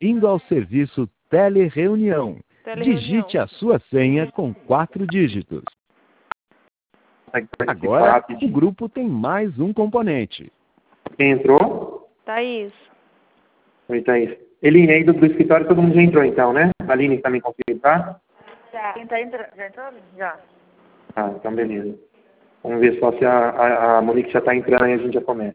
Bem-vindo ao serviço Telereunião. Digite a sua senha com 4 dígitos. Agora, o grupo tem mais um componente. Quem entrou? Thaís. Oi, Thaís. Eline, aí do escritório todo mundo já entrou então, né? A Aline também conseguiu entrar? Já. Já entrou? Já. Ah, então beleza. Vamos ver só se a Monique já está entrando e a gente já começa.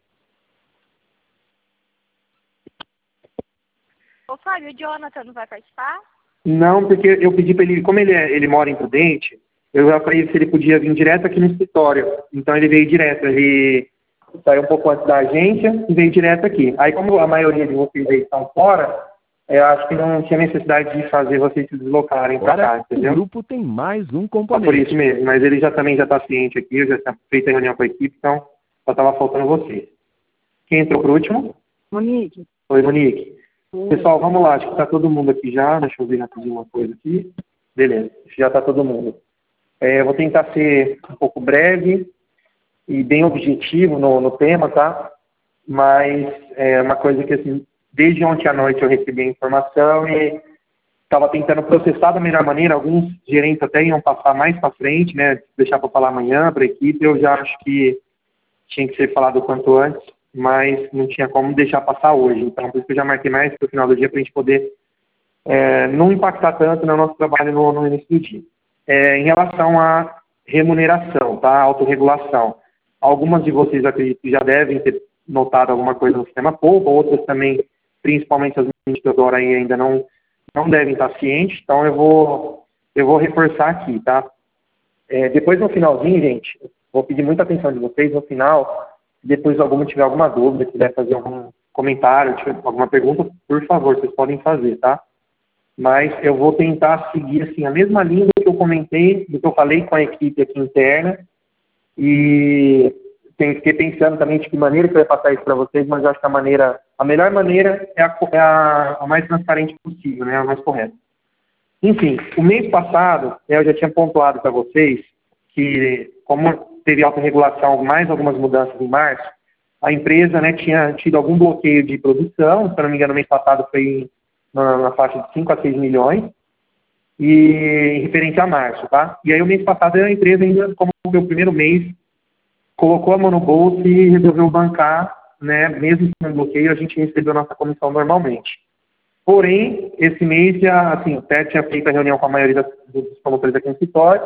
Ô, Fábio, o Jonathan não vai participar? Não, porque eu pedi para ele, como ele mora em Prudente, eu já falei se ele podia vir direto aqui no escritório. Então ele veio direto, ele saiu um pouco antes da agência e veio direto aqui. Aí como a maioria de vocês aí estão fora, eu acho que não tinha necessidade de fazer vocês se deslocarem para cá, entendeu? O grupo tem mais um Só componente. por isso mesmo, mas ele também já está ciente aqui, eu já tinha feito a reunião com a equipe, então só estava faltando vocês. Quem entrou por último? Monique. Oi, Monique. Pessoal, vamos lá, acho que está todo mundo aqui já. Deixa eu ver rapidinho uma coisa aqui. Beleza, já está todo mundo. Eu vou tentar ser um pouco breve e bem objetivo no tema, tá? Mas é uma coisa que, assim, desde ontem à noite eu recebi a informação e estava tentando processar da melhor maneira. Alguns gerentes até iam passar mais para frente, né? Deixar para falar amanhã para a equipe. Eu já acho que tinha que ser falado o quanto antes, mas não tinha como deixar passar hoje. Então, por isso que eu já marquei mais para o final do dia para a gente poder não impactar tanto no nosso trabalho no início do dia. Em relação à remuneração, tá? Autorregulação. Algumas de vocês, acredito, que já devem ter notado alguma coisa no sistema pouco, outras também, principalmente as meninas que eu adoro aí, ainda não devem estar cientes. Então, eu vou reforçar aqui, tá? Depois, no finalzinho, gente, vou pedir muita atenção de vocês. No final, depois alguma tiver alguma dúvida, quiser fazer algum comentário, tiver alguma pergunta, por favor, vocês podem fazer, tá? Mas eu vou tentar seguir assim, a mesma linha do que eu comentei, do que eu falei com a equipe aqui interna. E fiquei pensando também de que maneira que eu ia passar isso para vocês, mas eu acho que a melhor maneira é a mais transparente possível, né? A mais correta. Enfim, o mês passado, eu já tinha pontuado para vocês que, como teve autorregulação, mais algumas mudanças em março, a empresa, né, tinha tido algum bloqueio de produção. Se não me engano, no mês passado foi na faixa de 5 a 6 milhões, e referente a março, tá? E aí o mês passado a empresa ainda, como o meu primeiro mês, colocou a mão no bolso e resolveu bancar, né, mesmo sem bloqueio, a gente recebeu a nossa comissão normalmente. Porém, esse mês já, assim, até tinha feito a reunião com a maioria dos promotores aqui no escritório,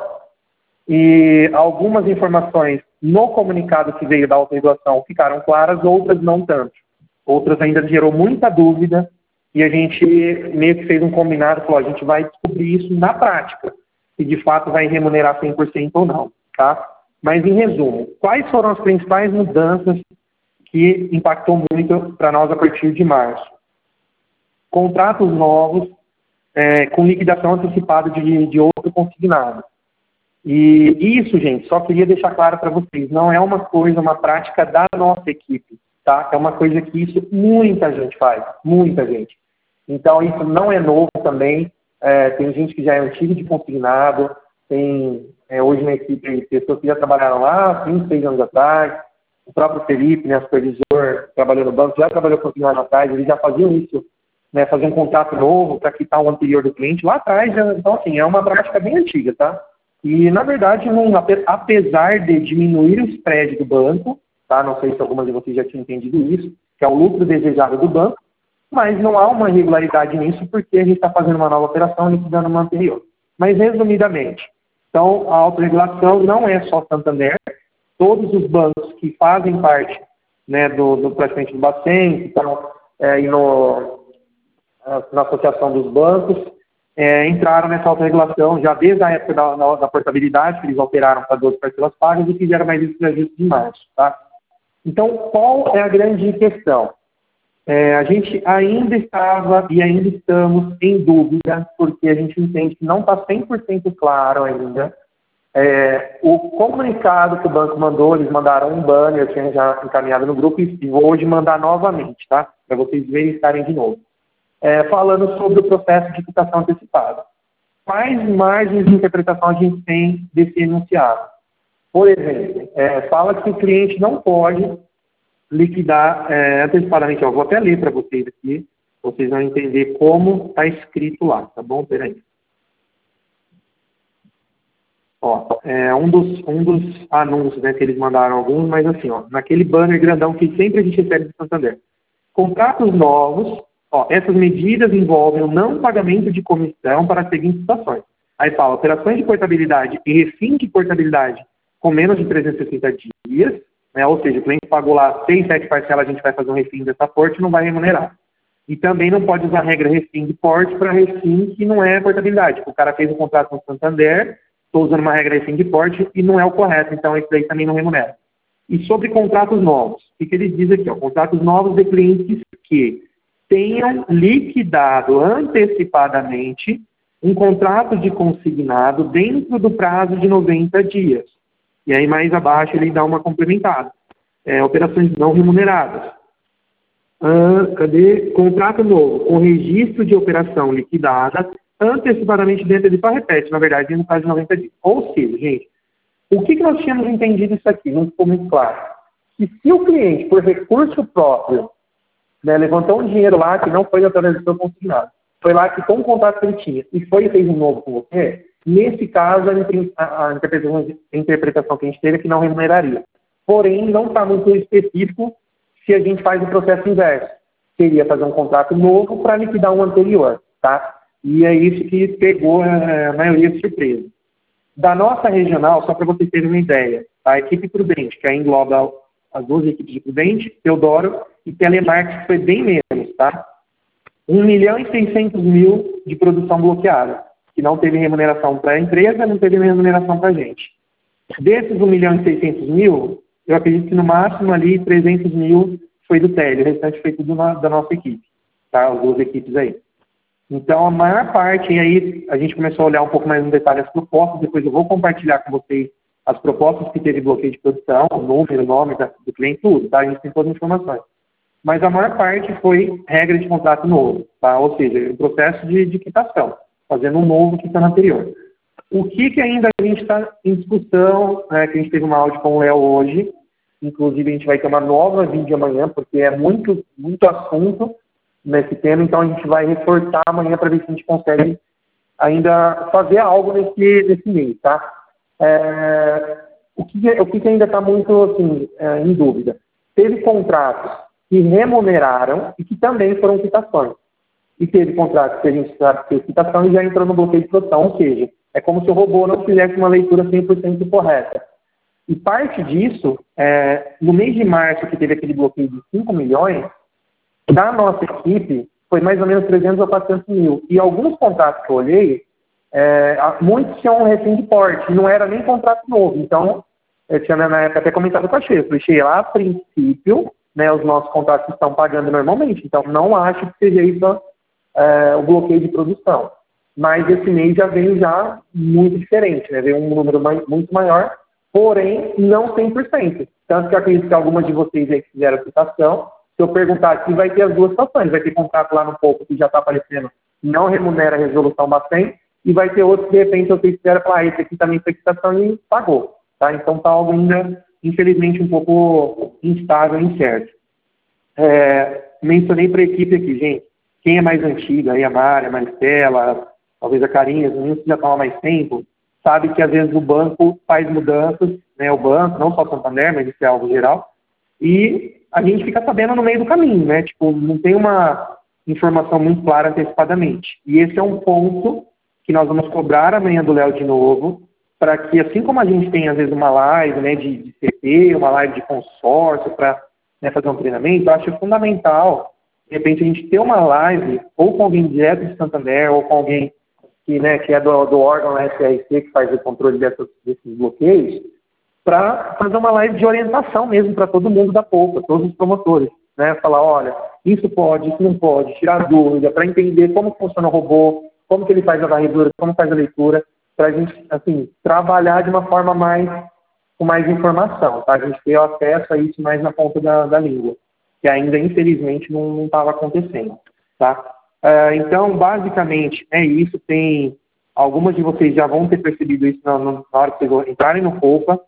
e algumas informações no comunicado que veio da autorregulação ficaram claras, outras não tanto. Outras ainda gerou muita dúvida, e a gente meio que fez um combinado, falou, a gente vai descobrir isso na prática, se de fato vai remunerar 100% ou não, tá? Mas, em resumo, quais foram as principais mudanças que impactou muito para nós a partir de março? Contratos novos com liquidação antecipada de outro consignado. E isso, gente, só queria deixar claro para vocês, não é uma prática da nossa equipe, tá? É uma coisa que isso muita gente faz, muita gente. Então, isso não é novo também. Tem gente que já é antigo de consignado, tem hoje na equipe pessoas que já trabalharam lá 5, 6 anos atrás. O próprio Felipe, né, supervisor, trabalhou no banco, já trabalhou consignado atrás, eles já faziam isso, né, fazer um contrato novo para quitar o anterior do cliente lá atrás. Então, assim, é uma prática bem antiga, tá? E, na verdade, apesar de diminuir o spread do banco, tá? Não sei se algumas de vocês já tinham entendido isso, que é o lucro desejado do banco, mas não há uma irregularidade nisso porque a gente está fazendo uma nova operação e liquidando uma anterior. Mas, resumidamente, então, a autorregulação não é só Santander. Todos os bancos que fazem parte, né, praticamente do Bacen, que estão na associação dos bancos, entraram nessa autorregulação já desde a época da portabilidade, que eles alteraram para 12 parcelas pagas e fizeram mais esses ajustes de março, tá? Então, qual é a grande questão? A gente ainda estava e ainda estamos em dúvida, porque a gente entende que não está 100% claro ainda. O comunicado que o banco mandou, eles mandaram um banner, eu tinha já encaminhado no grupo e vou hoje mandar novamente, tá? Para vocês verificarem de novo. Falando sobre o processo de quitação antecipada. Quais margens de interpretação a gente tem desse enunciado? Por exemplo, fala que o cliente não pode liquidar antecipadamente. Eu vou até ler para vocês aqui, Vocês vão entender como está escrito lá, tá bom? Peraí. Ó, um dos anúncios, né, que eles mandaram alguns, mas assim, ó, naquele banner grandão que sempre a gente recebe do Santander. Contratos novos, ó, essas medidas envolvem o não pagamento de comissão para as seguintes situações. Aí fala, operações de portabilidade e refim de portabilidade com menos de 360 dias, né, ou seja, o cliente pagou lá 6, 7 parcelas, a gente vai fazer um refim dessa porte e não vai remunerar. E também não pode usar a regra refim de porte para refim que não é portabilidade. O cara fez um contrato no Santander, estou usando uma regra refim de porte e não é o correto, então isso daí também não remunera. E sobre contratos novos, o que ele diz aqui? Ó, contratos novos de clientes que tenham liquidado antecipadamente um contrato de consignado dentro do prazo de 90 dias. E aí mais abaixo ele dá uma complementada. Operações não remuneradas. Cadê? Contrato novo, com registro de operação liquidada antecipadamente dentro de... Só repete, na verdade, no prazo de 90 dias. Ou seja, gente, o que nós tínhamos entendido isso aqui? Não ficou muito claro. Que se o cliente, por recurso próprio, né, levantou um dinheiro lá que não foi da transação consignada, foi lá que com o contrato que ele tinha e fez um novo com você, nesse caso a interpretação que a gente teve é que não remuneraria. Porém, não está muito específico se a gente faz o processo inverso. Seria fazer um contrato novo para liquidar um anterior, tá? E é isso que pegou a maioria de surpresa. Da nossa regional, só para vocês terem uma ideia, a equipe Prudente, que aí engloba as duas equipes de Prudente, Teodoro e Telemarketing, foi bem menos, tá? 1.600.000 de produção bloqueada, que não teve remuneração para a empresa, não teve remuneração para a gente. Desses 1.600.000, eu acredito que no máximo ali 300.000 foi do Tele, o restante foi tudo da nossa equipe, tá? As duas equipes aí. Então, a maior parte, e aí a gente começou a olhar um pouco mais no detalhe as propostas, depois eu vou compartilhar com vocês as propostas que teve bloqueio de produção, o número, o nome do cliente, tudo, tá? A gente tem todas as informações. Mas a maior parte foi regra de contrato novo, tá? Ou seja, o processo de quitação, fazendo um novo quitando anterior. O que ainda a gente está em discussão, né, que a gente teve uma áudio com o Léo hoje, inclusive a gente vai ter uma nova vídeo amanhã, porque é muito assunto nesse tema, então a gente vai reforçar amanhã para ver se a gente consegue ainda fazer algo nesse meio, tá? O que ainda está muito assim, em dúvida? Teve contratos que remuneraram e que também foram quitações. E teve contratos que a gente sabe que fez quitação e já entrou no bloqueio de produção, ou seja, é como se o robô não fizesse uma leitura 100% correta. E parte disso, no mês de março, que teve aquele bloqueio de 5 milhões, da nossa equipe, foi mais ou menos 300 ou 400 mil. E alguns contratos que eu olhei, muitos tinham um refém de porte, não era nem contrato novo. Então, eu tinha na época até comentado com a Sheila, lá a princípio, né, os nossos contratos estão pagando normalmente, então não acho que seja isso o bloqueio de produção. Mas esse mês já veio muito diferente, né? Veio um número muito maior, porém não 100%. Tanto que eu acredito que algumas de vocês aí que fizeram a citação, se eu perguntar aqui, vai ter as duas situações. Vai ter contrato lá no pouco que já está aparecendo, não remunera a resolução Bacen, e vai ter outros que de repente vocês fizeram falar, esse aqui também foi citação e pagou. Tá? Então está algo ainda, infelizmente, um pouco instável e incerto. Mencionei para a equipe aqui, gente, quem é mais antiga, aí a Mari, a Maristela, talvez a Carinha, os meninos que já estão há mais tempo, sabe que às vezes o banco faz mudanças, né, o banco, não só o Santander, mas isso é algo geral, e a gente fica sabendo no meio do caminho, né, tipo, não tem uma informação muito clara antecipadamente. E esse é um ponto que nós vamos cobrar amanhã do Léo de novo, para que, assim como a gente tem às vezes uma live, né, de CP, uma live de consórcio para, né, fazer um treinamento, eu acho fundamental, de repente, a gente ter uma live, ou com alguém direto de Santander, ou com alguém que, né, que é do órgão SRC, que faz o controle desses bloqueios, para fazer uma live de orientação mesmo para todo mundo da Poupa, todos os promotores. Né? Falar, olha, isso pode, isso não pode, tirar dúvida, para entender como funciona o robô, como que ele faz a varredura, como faz a leitura, para a gente, assim, trabalhar de uma forma com mais informação, tá? A gente ter acesso a isso mais na ponta da língua, que ainda, infelizmente, não estava acontecendo, tá? Então, basicamente, é isso. Tem algumas de vocês já vão ter percebido isso na hora que vocês entrarem no Poupa.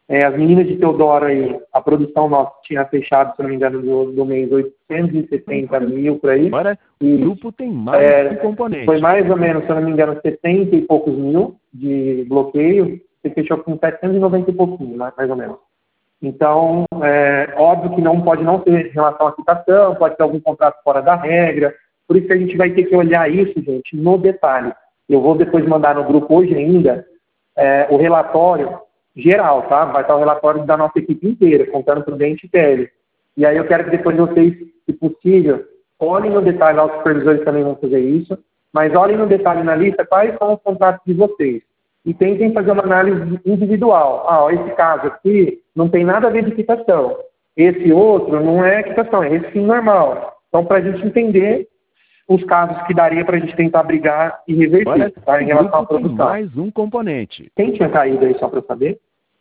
As meninas de Teodoro aí, a produção nossa tinha fechado, se não me engano, do mês 870 mil por aí. Agora, o grupo tem mais um componente. Foi mais ou menos, se não me engano, 70 e poucos mil de bloqueio. Você fechou com 790 e pouquinho, mais ou menos. Então, óbvio que não pode não ter relação à quitação, pode ter algum contrato fora da regra. Por isso que a gente vai ter que olhar isso, gente, no detalhe. Eu vou depois mandar no grupo hoje ainda o relatório geral, tá? Vai estar o relatório da nossa equipe inteira, contando Prudente e Tele. E aí eu quero que depois vocês, se possível, olhem no detalhe, lá os supervisores também vão fazer isso, mas olhem no detalhe na lista quais são os contratos de vocês. E tentem fazer uma análise individual. Esse caso aqui não tem nada a ver de quitação. Esse outro não é quitação, é refim normal. Então, para a gente entender os casos que daria para a gente tentar brigar e reverter, tá, em relação à produção. Tem mais um componente. Quem tinha caído aí, só para eu saber?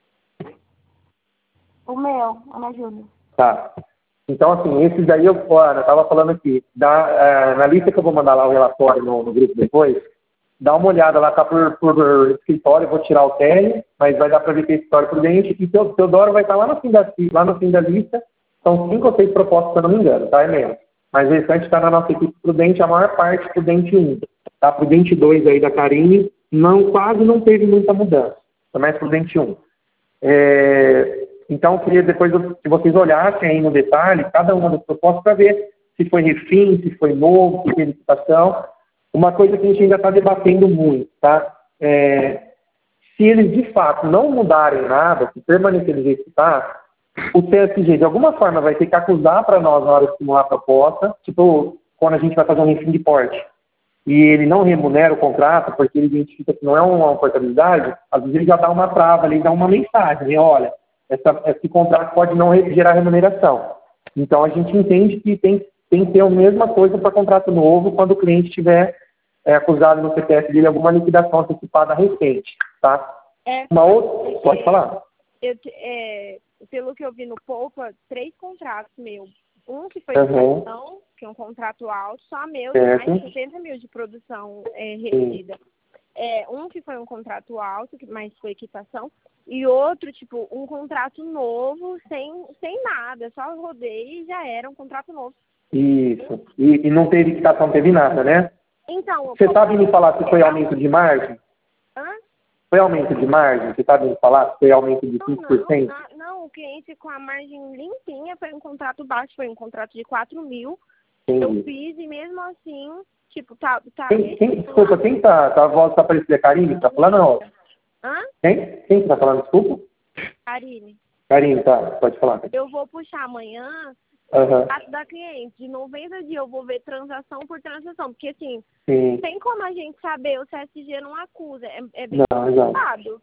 O meu, Ana Júlia. Tá. Então, assim, esses daí, eu estava falando aqui, na lista que eu vou mandar lá o relatório no grupo depois, dá uma olhada lá, tá por escritório, eu vou tirar o TL, mas vai dar para ver que é escritório Prudente, e Teodoro vai estar lá no fim da lista, são 5 ou 6 propostas, se eu não me engano, tá? É menos. Mas o restante está na nossa equipe Prudente, a maior parte Prudente 1. Tá? Prudente 2 aí da Karine, quase não teve muita mudança. Tá mais Prudente 1. Então, eu queria depois que vocês olhassem aí no detalhe, cada uma das propostas, para ver se foi refim, se foi novo, se foi licitação. Uma coisa que a gente ainda está debatendo muito, tá? Se eles, de fato, não mudarem nada, se permanecerem do jeito que está, o TSG, de alguma forma, vai ter que acusar para nós na hora de simular a proposta, tipo, quando a gente vai fazer um refim de porte, e ele não remunera o contrato, porque ele identifica que não é uma portabilidade, às vezes ele já dá uma trava ali, dá uma mensagem, olha, esse contrato pode não gerar remuneração. Então, a gente entende que tem que ter a mesma coisa para contrato novo quando o cliente estiver acusado no CPF dele alguma liquidação antecipada recente, tá? Uma outra... Pode falar? Pelo que eu vi no Poupa, 3 contratos meus. Um que foi de produção, que é um contrato alto, só meu, mais de 60 mil de produção retida. Um que foi um contrato alto, mas foi quitação, e outro, tipo, um contrato novo, sem nada, só rodei e já era um contrato novo. Isso. E não teve quitação, não teve nada, né? Então... Você sabe me falar se foi aumento de margem? Foi aumento de margem? Você sabe me falar se foi aumento de 5%? Não, o cliente com a margem limpinha foi um contrato baixo, foi um contrato de 4 mil. Entendi. Eu fiz e mesmo assim, tipo, tá... Desculpa, quem tá? A voz tá parecida, a Karine? Tá falando não? Quem que tá falando, desculpa? Karine, tá, pode falar. Eu vou puxar amanhã o contrato da cliente. De 90 dias eu vou ver transação por transação, porque assim, tem como a gente saber, o CSG não acusa, é bem complicado.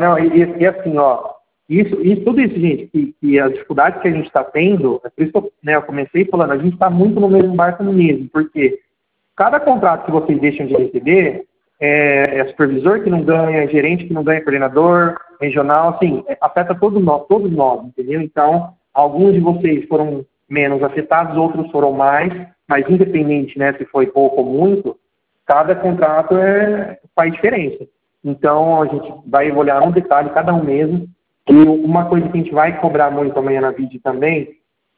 E assim, ó, tudo isso, gente, que as dificuldades que a gente está tendo, é por isso que eu comecei falando, a gente está muito no mesmo barco mesmo, porque cada contrato que vocês deixam de receber, supervisor que não ganha, gerente que não ganha, coordenador, regional, assim, afeta todos nós, entendeu? Então, alguns de vocês foram menos afetados, outros foram mais, mas independente, né, se foi pouco ou muito, cada contrato faz diferença. Então, a gente vai olhar no detalhe, cada um mesmo. E uma coisa que a gente vai cobrar muito amanhã na vídeo também,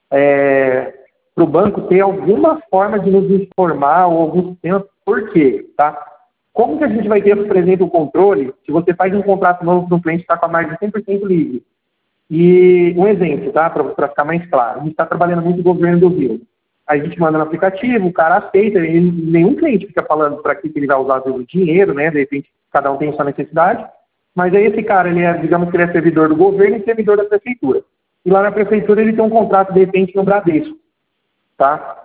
para o banco ter alguma forma de nos informar ou algum sistema, por quê, tá? Como que a gente vai ter, por exemplo, o controle se você faz um contrato novo para um cliente que está com a margem 100% livre? E um exemplo, tá? Para ficar mais claro. A gente está trabalhando muito no governo do Rio. A gente manda no aplicativo, o cara aceita, e nenhum cliente fica falando para que ele vai usar o dinheiro, né? De repente, cada um tem sua necessidade. Mas aí esse cara, digamos que ele é servidor do governo e servidor da prefeitura. E lá na prefeitura ele tem um contrato, de repente, no Bradesco. Tá?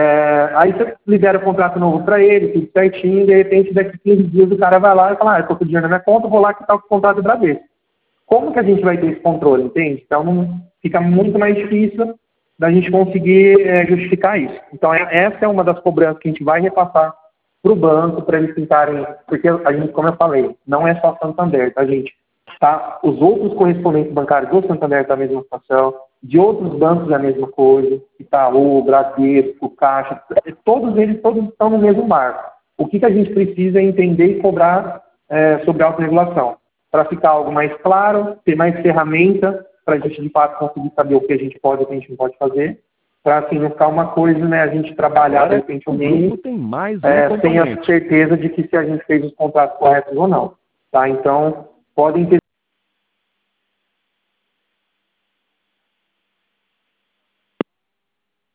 Aí você libera o contrato novo para ele, tudo certinho, e de repente, daqui 15 dias, o cara vai lá e fala, eu estou com dinheiro na minha conta, vou lá que está o contrato do Bradesco. Como que a gente vai ter esse controle, entende? Então, fica muito mais difícil da gente conseguir justificar isso. Então, essa é uma das cobranças que a gente vai repassar para o banco, para eles tentarem, porque a gente, como eu falei, não é só Santander, tá, gente? Tá? Os outros correspondentes bancários do Santander estão na mesma situação, de outros bancos é a mesma coisa, Itaú, Bradesco, Caixa, todos estão no mesmo barco. O que a gente precisa é entender e cobrar sobre a autorregulação. para ficar algo mais claro, ter mais ferramenta para a gente, de fato, conseguir saber o que a gente pode e o que a gente não pode fazer, para assim não ficar uma coisa, né, a gente trabalhar de repente um mês sem a certeza de que se a gente fez os contratos corretos ou não. Tá? Então, podem ter